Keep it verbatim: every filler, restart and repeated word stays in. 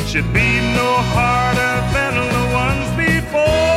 should be no harder than the ones before.